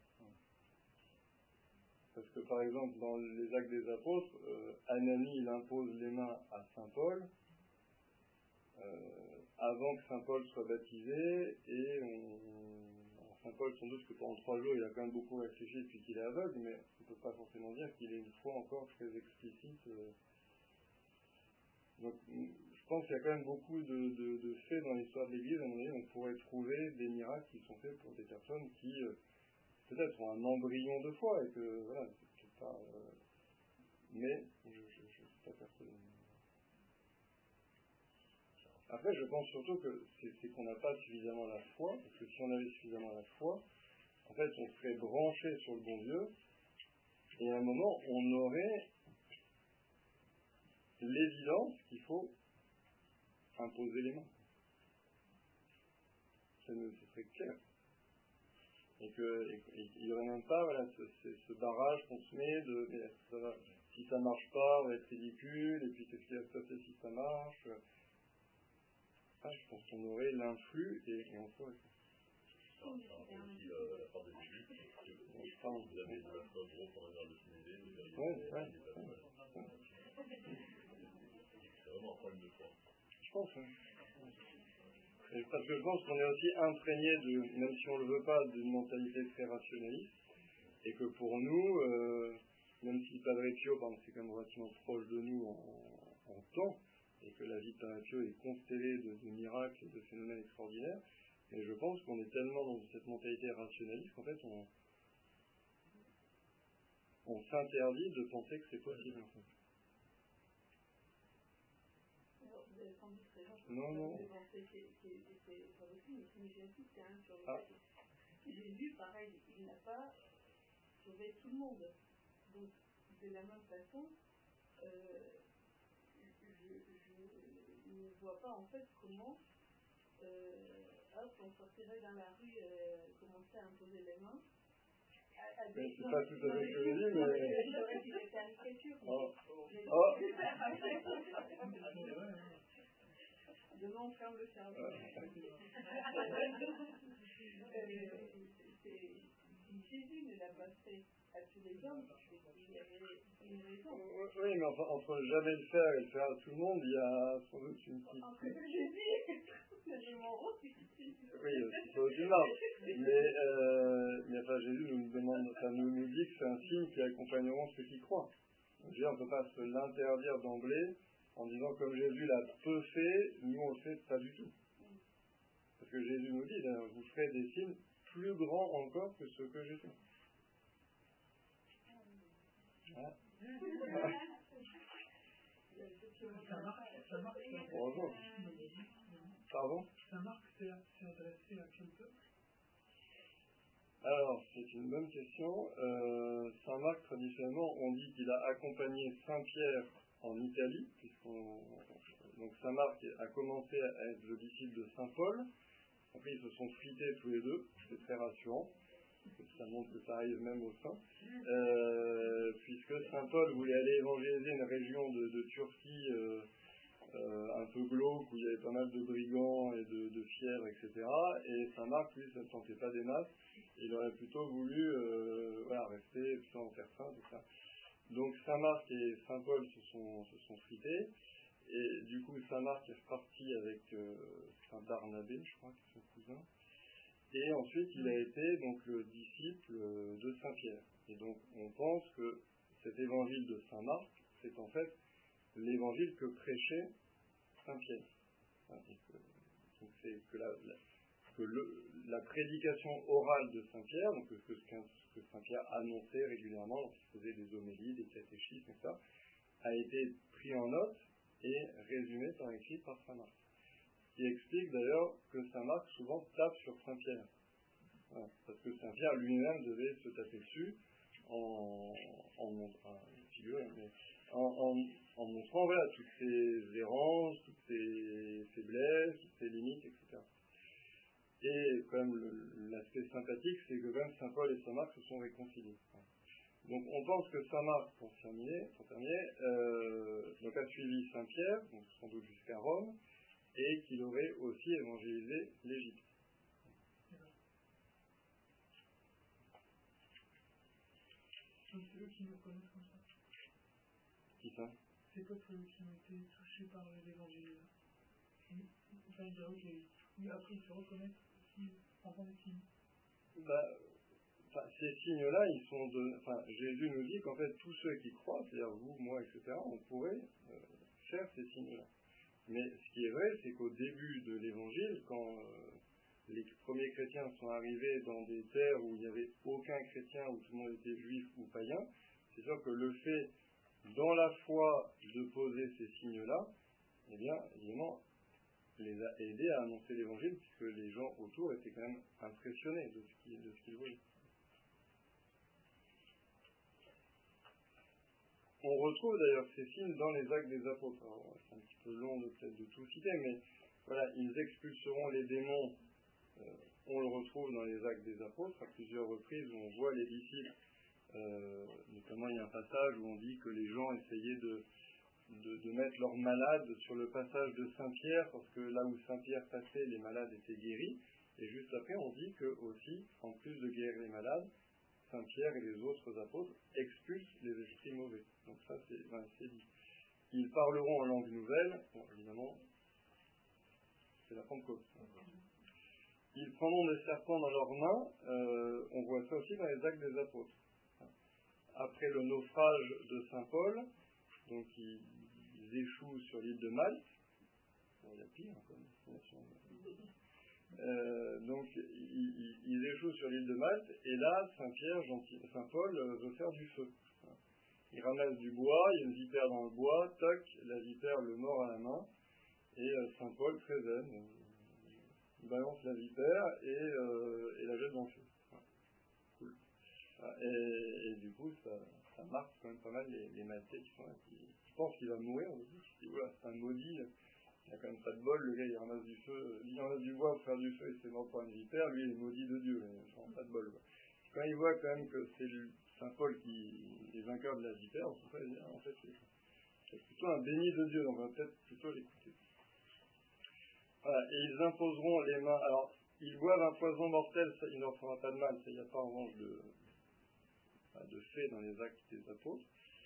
Parce que par exemple, dans les Actes des Apôtres, euh, Ananie, il impose les mains à Saint Paul, euh, avant que Saint Paul soit baptisé, et on... Alors, Saint Paul, sans doute que pendant trois jours, il a quand même beaucoup réfléchi depuis qu'il est aveugle, mais on ne peut pas forcément dire qu'il ait une foi encore très explicite. Euh... Donc, je pense qu'il y a quand même beaucoup de, de, de faits dans l'histoire de l'Église. À mon avis, on pourrait trouver des miracles qui sont faits pour des personnes qui, euh, peut-être, ont un embryon de foi, et que, voilà, c'est pas... Euh... Mais, je ne suis pas persuadé. Après, je pense surtout que c'est, c'est qu'on n'a pas suffisamment la foi, parce que si on avait suffisamment la foi, en fait, on serait branché sur le bon Dieu, et à un moment, on aurait l'évidence qu'il faut imposer les mains. Ça, ne, ce serait clair. Et qu'il n'y aurait même pas, voilà, ce, ce, ce barrage qu'on se met de, mais ça va, si ça marche pas, on va être ridicule, et puis qu'est-ce qui va se passer si ça marche? Ah, je pense qu'on aurait l'influx et, et on ferait ça. Ça rappelle aussi la, la part de Jésus, que vous avez de la foi gros pour venir le finaliser, vous verriez ouais, des ouais, passages. ouais. C'est vraiment un problème de foi. Je pense, oui. Et parce que je pense qu'on est aussi imprégné, de, même si on ne le veut pas, d'une mentalité très rationaliste, et que pour nous, euh, même si Padre Pio, par exemple, c'est quand même relativement proche de nous en, en temps, et que la vie de Padre Pio est constellée de, de miracles et de phénomènes extraordinaires, mais je pense qu'on est tellement dans cette mentalité rationaliste qu'en fait on, on s'interdit de penser que c'est possible. En fait. Alors, vous avez sans doute raison, non, non. de penser que c'est pas possible, mais j'insiste quand même sur le ah. fait que Jésus, pareil, il n'a pas sauvé tout le monde. Donc, de la même façon, euh, je, je ne vois pas en fait comment euh, hop, on sortirait dans la rue, euh, commencer à imposer les mains. À, à mais des c'est pas tout à fait ce que je dis, mais... J'aurais dit des caricatures. Oh. Mais... Oh. Demain, on ferme le service. Si Jésus ne l'a pas fait à tous les hommes, il y avait une raison. Oui, mais enfin, entre jamais le faire et le faire à tout le monde, il y a sans doute une petite... Entre Jésus, c'est mon rôle. Oui, c'est pas aussi marche. Mais, euh, mais enfin, Jésus nous demande, enfin, nous, nous dit que c'est un signe qui accompagneront ceux qui croient. Donc, on ne peut pas se l'interdire d'emblée en disant comme Jésus l'a peu fait, nous on le fait pas du tout. Parce que Jésus nous dit, vous ferez des signes plus grands encore que ceux que j'ai fait. Voilà. Bonjour. Pardon? Saint-Marc s'est adressé à quel peuple? Alors, c'est une bonne question. Euh, Saint-Marc, traditionnellement, finalement, on dit qu'il a accompagné Saint Pierre en Italie, puisqu'on, donc Saint Marc a commencé à être le disciple de Saint Paul. Après, ils se sont frités tous les deux, c'est très rassurant, ça montre que ça arrive même au sein, euh, puisque Saint Paul voulait aller évangéliser une région de, de Turquie euh, euh, un peu glauque, où il y avait pas mal de brigands et de, de fièvre, et cetera. Et Saint Marc, lui, ça ne tentait pas des masses, il aurait plutôt voulu euh, voilà, rester plutôt en terre sainte, tout ça. Donc Saint Marc et Saint Paul se sont, se sont frités, et du coup Saint Marc est reparti avec euh, Saint Barnabé, je crois, qui est son cousin, et ensuite il a été donc le disciple de Saint Pierre. Et donc on pense que cet évangile de Saint Marc, c'est en fait l'évangile que prêchait Saint Pierre. Et que, donc c'est que la, la, que le, la prédication orale de Saint Pierre, donc ce que, ce que Saint Pierre annonçait régulièrement lorsqu'il faisait des homélies, des catéchismes, et cetera, a été pris en note et résumé par écrit par Saint Marc. Ce qui explique d'ailleurs que Saint Marc souvent tape sur Saint Pierre. Voilà, parce que Saint Pierre lui-même devait se taper dessus en, en, en, figuré, mais en, en, en montrant voilà, toutes ses errances, toutes ses faiblesses, toutes ses limites, et cetera. Et quand même le, l'aspect sympathique, c'est que quand même Saint Paul et Saint Marc se sont réconciliés. Donc on pense que Saint Marc, pour terminer, pour terminer euh, donc a suivi Saint Pierre, donc sans doute jusqu'à Rome, et qu'il aurait aussi évangélisé l'Égypte. Donc c'est eux qui nous reconnaissent comme ça. Qui ça? C'est pas ceux qui ont été touchés par l'évangile. Enfin, ils diraient que oui, après ils se reconnaissent aussi en tant que signes. Bah, enfin, ces signes-là, ils sont de, enfin, Jésus nous dit qu'en fait tous ceux qui croient, c'est-à-dire vous, moi, et cetera, on pourrait euh, faire ces signes-là. Mais ce qui est vrai, c'est qu'au début de l'Évangile, quand euh, les premiers chrétiens sont arrivés dans des terres où il n'y avait aucun chrétien, où tout le monde était juif ou païen, c'est sûr que le fait, dans la foi, de poser ces signes-là, eh bien, évidemment, les a aidés à annoncer l'Évangile, puisque les gens autour étaient quand même impressionnés de ce qu'ils, de ce qu'ils voyaient. On retrouve d'ailleurs ces signes dans les Actes des Apôtres. Alors, c'est un petit peu long de peut-être de tout citer, mais voilà, ils expulseront les démons. Euh, on le retrouve dans les Actes des Apôtres à plusieurs reprises où on voit les disciples. Euh, notamment, il y a un passage où on dit que les gens essayaient de, de, de mettre leurs malades sur le passage de Saint-Pierre, parce que là où Saint-Pierre passait, les malades étaient guéris. Et juste après, on dit que aussi, en plus de guérir les malades, Saint-Pierre et les autres apôtres expulsent les esprits mauvais. Donc ça, c'est, ben, c'est dit. Ils parleront en langue nouvelle. Bon, évidemment, c'est la Pentecôte. Ils prendront des serpents dans leurs mains. Euh, on voit ça aussi dans les Actes des Apôtres. Après le naufrage de Saint Paul, donc ils, ils échouent sur l'île de Malte. Bon, il y a pire, hein, comme destination. Euh, donc ils, ils, ils échouent sur l'île de Malte, et là Saint-Pierre, gentil, Saint-Paul euh, veut faire du feu. Il ramasse du bois, il y a une vipère dans le bois, toc, la vipère le mord à la main, et euh, Saint-Paul, très zen, euh, il balance la vipère et, euh, et la jette dans le feu. Voilà. Cool. Et, et du coup ça, ça marque quand même pas mal les, les Maltais qui sont là, qui, qui pensent qu'il va mourir, on dit, qui disent, voilà, c'est un maudit. Il n'y a quand même pas de bol, le gars il ramasse du feu, il ramasse du bois pour faire du feu et c'est mort par une vipère, lui il est maudit de Dieu, il n'a pas de bol. Quoi. Quand il voit quand même que c'est Saint Paul qui est vainqueur de la vipère, en fait, en fait c'est, c'est plutôt un béni de Dieu, donc on va peut-être plutôt l'écouter. Voilà, et ils imposeront les mains, alors ils boivent un poison mortel, ça, il ne leur fera pas de mal, ça, il n'y a pas en revanche de, de fait dans les Actes des Apôtres.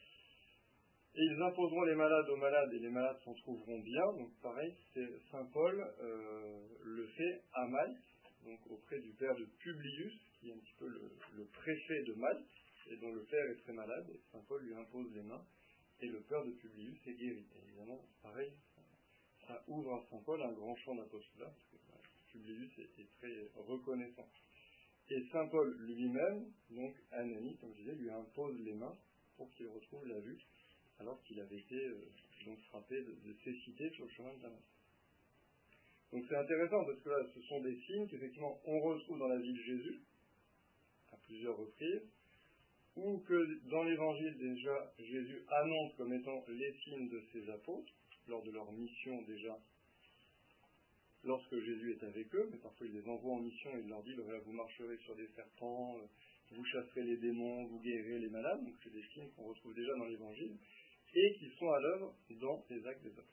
Et ils imposeront les malades aux malades et les malades s'en trouveront bien. Donc pareil, c'est Saint Paul euh, le fait à Malte, donc auprès du père de Publius, qui est un petit peu le, le préfet de Malte, et dont le père est très malade, et Saint Paul lui impose les mains, et le père de Publius est guéri. Et évidemment, pareil, ça, ça ouvre à Saint Paul un grand champ d'apostolat, parce que bah, Publius est, est très reconnaissant. Et Saint Paul lui-même, donc Ananie, comme je disais, lui impose les mains pour qu'il retrouve la vue, alors qu'il avait été euh, donc frappé de, de cécité sur le chemin de Damas. Donc c'est intéressant parce que là, ce sont des signes qu'effectivement on retrouve dans la vie de Jésus à plusieurs reprises. ou que dans l'évangile déjà Jésus annonce comme étant les signes de ses apôtres, lors de leur mission déjà, lorsque Jésus est avec eux, mais parfois il les envoie en mission et il leur dit, vous marcherez sur des serpents, vous chasserez les démons, vous guérirez les malades, donc c'est des signes qu'on retrouve déjà dans l'évangile, et qui sont à l'œuvre dans les actes des apôtres.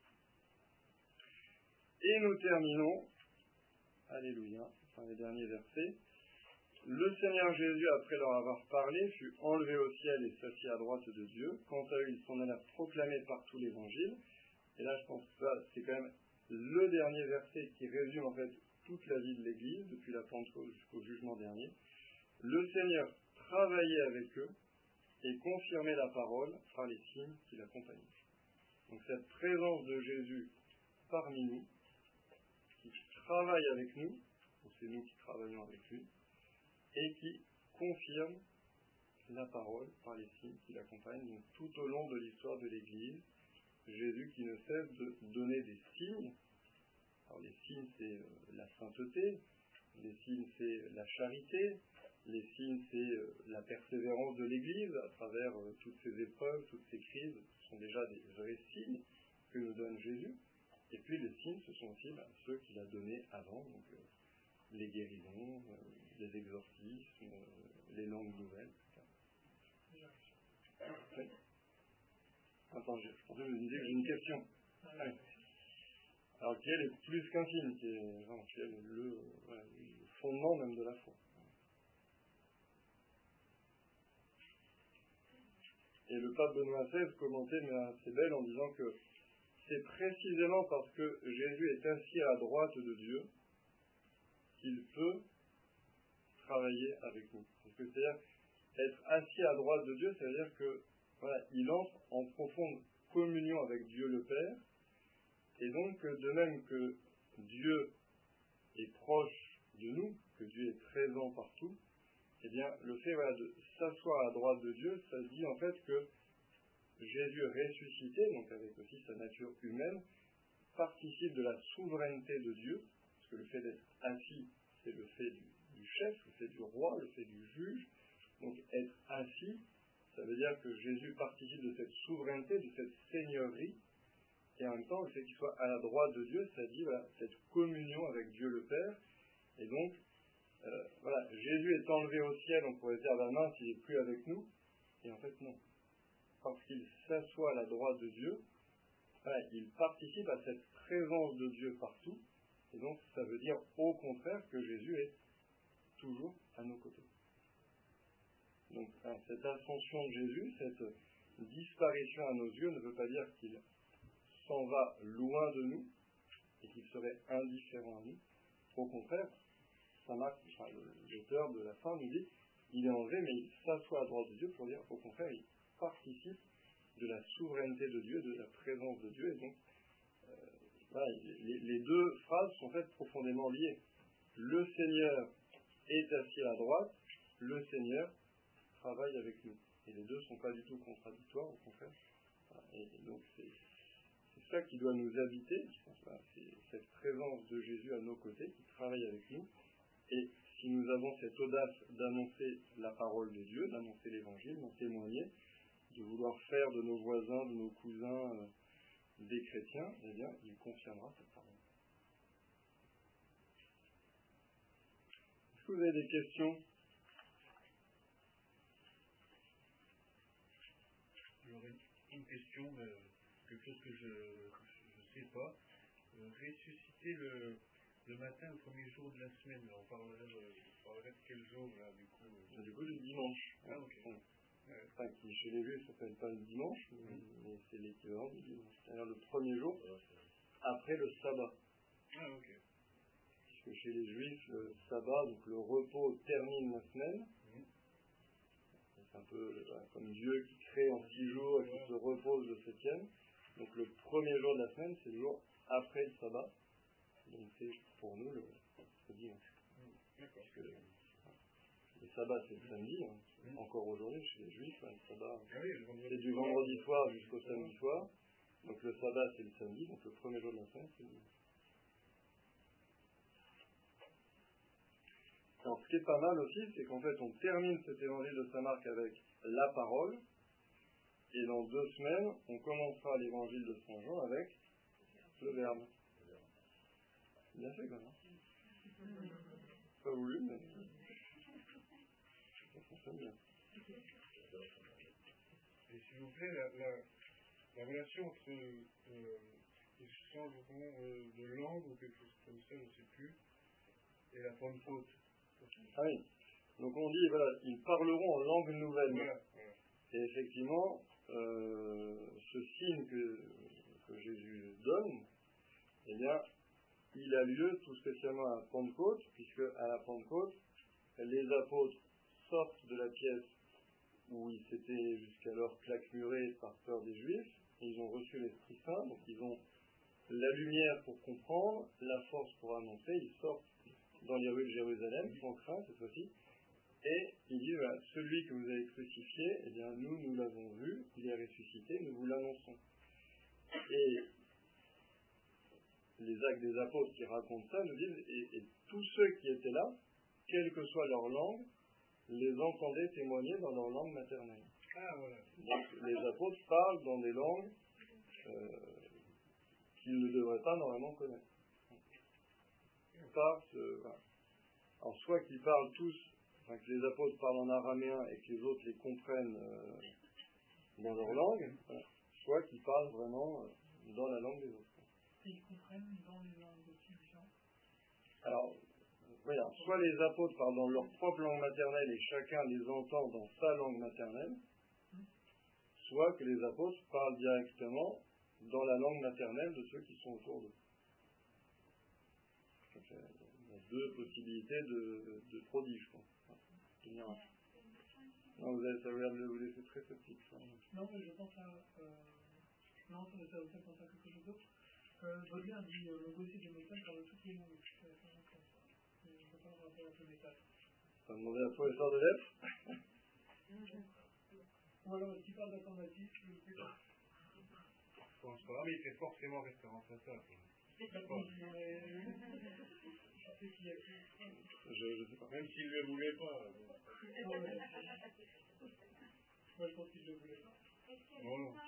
Et nous terminons, alléluia, enfin les derniers versets. Le Seigneur Jésus, après leur avoir parlé, fut enlevé au ciel et s'assit à droite de Dieu. Quant à eux, ils s'en alla proclamer partout l'évangile. Et là, je pense que ça, c'est quand même le dernier verset qui résume en fait toute la vie de l'Église, depuis la Pentecôte jusqu'au jugement dernier. Le Seigneur travaillait avec eux et confirmait la parole par les signes qui l'accompagnaient. Donc cette présence de Jésus parmi nous, qui travaille avec nous, ou c'est nous qui travaillons avec lui, et qui confirme la parole par les signes qui l'accompagnent. Donc tout au long de l'histoire de l'Église, Jésus qui ne cesse de donner des signes. Alors les signes, c'est euh, la sainteté, les signes, c'est la charité, les signes, c'est euh, la persévérance de l'Église à travers euh, toutes ces épreuves, toutes ces crises. Ce sont déjà des vrais signes que nous donne Jésus. Et puis les signes, ce sont aussi bah, ceux qu'il a donnés avant, donc euh, les guérisons, euh, les exorcismes, euh, les langues nouvelles, et cetera. Oui. Attends, je, je pensais que vous me disiez que j'ai une question. Ah, oui. Alors quel est plus qu'un signe, qui est, non, qui est le, voilà, le fondement même de la foi. Et le pape Benoît seize commentait, mais assez belle, en disant que c'est précisément parce que Jésus est assis à la droite de Dieu qu'il peut travailler avec nous. Parce que c'est-à-dire, être assis à droite de Dieu, c'est-à-dire que voilà, il entre en profonde communion avec Dieu le Père, et donc de même que Dieu est proche de nous, que Dieu est présent partout, eh bien le fait voilà, de s'asseoir à la droite de Dieu, ça dit en fait que Jésus ressuscité, donc avec aussi sa nature humaine, participe de la souveraineté de Dieu, parce que le fait d'être assis, c'est le fait du, du chef, le fait du roi, le fait du juge. Donc être assis, ça veut dire que Jésus participe de cette souveraineté, de cette seigneurie, et en même temps, le fait qu'il soit à la droite de Dieu, ça dit voilà, cette communion avec Dieu le Père. Et donc, euh, voilà, Jésus est enlevé au ciel, on pourrait dire, ben mince, il n'est plus avec nous. Et en fait, non. Parce qu'il s'assoit à la droite de Dieu, voilà, il participe à cette présence de Dieu partout. Et donc, ça veut dire au contraire que Jésus est toujours à nos côtés. Donc, hein, cette ascension de Jésus, cette disparition à nos yeux ne veut pas dire qu'il s'en va loin de nous et qu'il serait indifférent à nous. Au contraire, Saint Marc, enfin, l'auteur de la fin, nous dit il est enlevé, mais il s'assoit à droite de Dieu pour dire au contraire, il participe de la souveraineté de Dieu, de la présence de Dieu. Et donc, euh, voilà, les, les deux phrases sont faites profondément liées. Le Seigneur est assis à la droite, le Seigneur travaille avec nous. Et les deux ne sont pas du tout contradictoires, au contraire. Et, et donc, c'est, c'est ça qui doit nous habiter, je pense. Voilà, c'est cette présence de Jésus à nos côtés, qui travaille avec nous. Et si nous avons cette audace d'annoncer la parole de Dieu, d'annoncer l'Évangile, d'en témoigner, de vouloir faire de nos voisins, de nos cousins, euh, des chrétiens, eh bien, il confirmera cette parole. Est-ce que vous avez des questions ? J'aurais une question, euh, quelque chose que je ne sais pas. Euh, ressusciter le, le matin, le premier jour de la semaine, on parlerait, euh, on parlerait de quel jour, là, du coup euh... Du coup, le dimanche. Ah, ok. Ouais. Enfin, qui chez les Juifs ne s'appelle pas le dimanche, mais, mmh. mais c'est l'équivalent du dimanche. C'est-à-dire le premier jour après le sabbat. Ah, ok. Puisque chez les Juifs, le sabbat, donc le repos, termine la semaine. Mmh. C'est un peu voilà, comme Dieu qui crée en six jours et qui se repose le septième. Donc le premier jour de la semaine, c'est le jour après le sabbat. Donc c'est pour nous le, le dimanche. Mmh. D'accord. Parce que, le sabbat, c'est le samedi, hein. Mmh. Encore aujourd'hui, chez les Juifs, hein, le sabbat, ah oui, le c'est du vendredi soir jusqu'au samedi soir. Donc le sabbat, c'est le samedi, donc le premier jour de la semaine, c'est le dimanche. Alors, ce qui est pas mal aussi, c'est qu'en fait, on termine cet évangile de Saint Marc avec la parole, et dans deux semaines, on commencera l'évangile de Saint Jean avec le Verbe. Bien fait, quand même. Pas voulu, mais ça fonctionne bien. Et s'il vous plaît, la, la, la relation entre euh, le changement euh, de langue ou quelque chose comme ça, je ne sais plus, et la Pentecôte. Ah oui. Donc on dit, voilà, ils parleront en langue nouvelle. Voilà, voilà. Et effectivement, euh, ce signe que, que Jésus donne, eh bien, il a lieu tout spécialement à Pentecôte, puisque à la Pentecôte, les apôtres sortent de la pièce où ils s'étaient jusqu'alors claquemurés par peur des Juifs, et ils ont reçu l'Esprit Saint, donc ils ont la lumière pour comprendre, la force pour annoncer, ils sortent dans les rues de Jérusalem, sans crainte cette fois-ci, et ils disent, voilà, celui que vous avez crucifié, eh bien nous, nous l'avons vu, il est ressuscité, nous vous l'annonçons. Et les actes des apôtres qui racontent ça nous disent, et, et tous ceux qui étaient là, quelle que soit leur langue, les entendaient témoigner dans leur langue maternelle. Ah, voilà. Donc les apôtres parlent dans des langues euh, qu'ils ne devraient pas normalement connaître. Par ce, voilà. Alors soit qu'ils parlent tous, enfin que les apôtres parlent en araméen et que les autres les comprennent euh, dans leur langue, voilà. Soit qu'ils parlent vraiment euh, dans la langue des autres. Et ils comprennent dans les langues différentes. Alors, voilà, soit les apôtres parlent dans leur propre langue maternelle et chacun les entend dans sa langue maternelle, soit que les apôtres parlent directement dans la langue maternelle de ceux qui sont autour d'eux. Donc, il y a deux possibilités de, de prodige, je pense. Non, vous avez ça regarde, vous laissez très petit. Non, mais je pense à... Euh, non, ça ça ça pense à quelque chose d'autre. Euh, Baudelaire dit euh, le gossier de métal parle toutes les langues. Je ne sais pas le rapport avec le métal. Ça va demander à professeur de lettres. Ou alors, est-ce qu'il parle d'informatique? Je ne sais pas. Je pense pas, mais il fait forcément référence à ça. D'accord, mais... Je sais qu'il y a qui. Je ne sais pas. Même s'il ne le voulait pas. Non, mais... Moi, je pense qu'il ne le voulait pas. Non, non.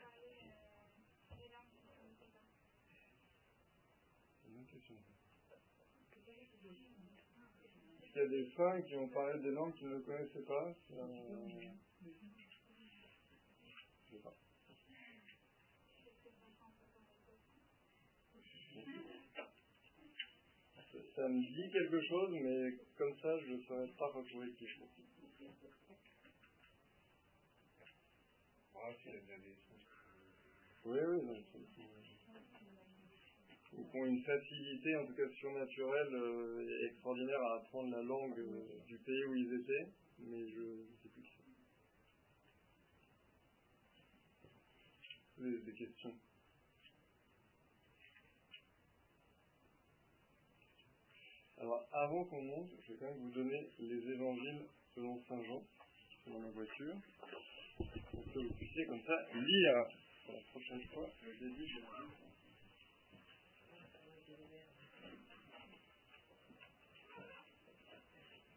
Il y a des saints qui ont parlé des langues qu'ils ne connaissaient pas. Euh... Je sais pas. Ça me dit quelque chose, mais comme ça, je ne saurais pas retrouver qui c'est. Ah, c'est la des Oui, oui, non, ils ont une facilité, en tout cas surnaturelle, euh, extraordinaire à apprendre la langue euh, du pays où ils étaient, mais je ne sais plus qui c'est. Des, des questions. Alors, avant qu'on monte, je vais quand même vous donner les évangiles selon Saint Jean, qui sont dans ma voiture, pour que vous puissiez comme ça lire pour la prochaine fois le début de la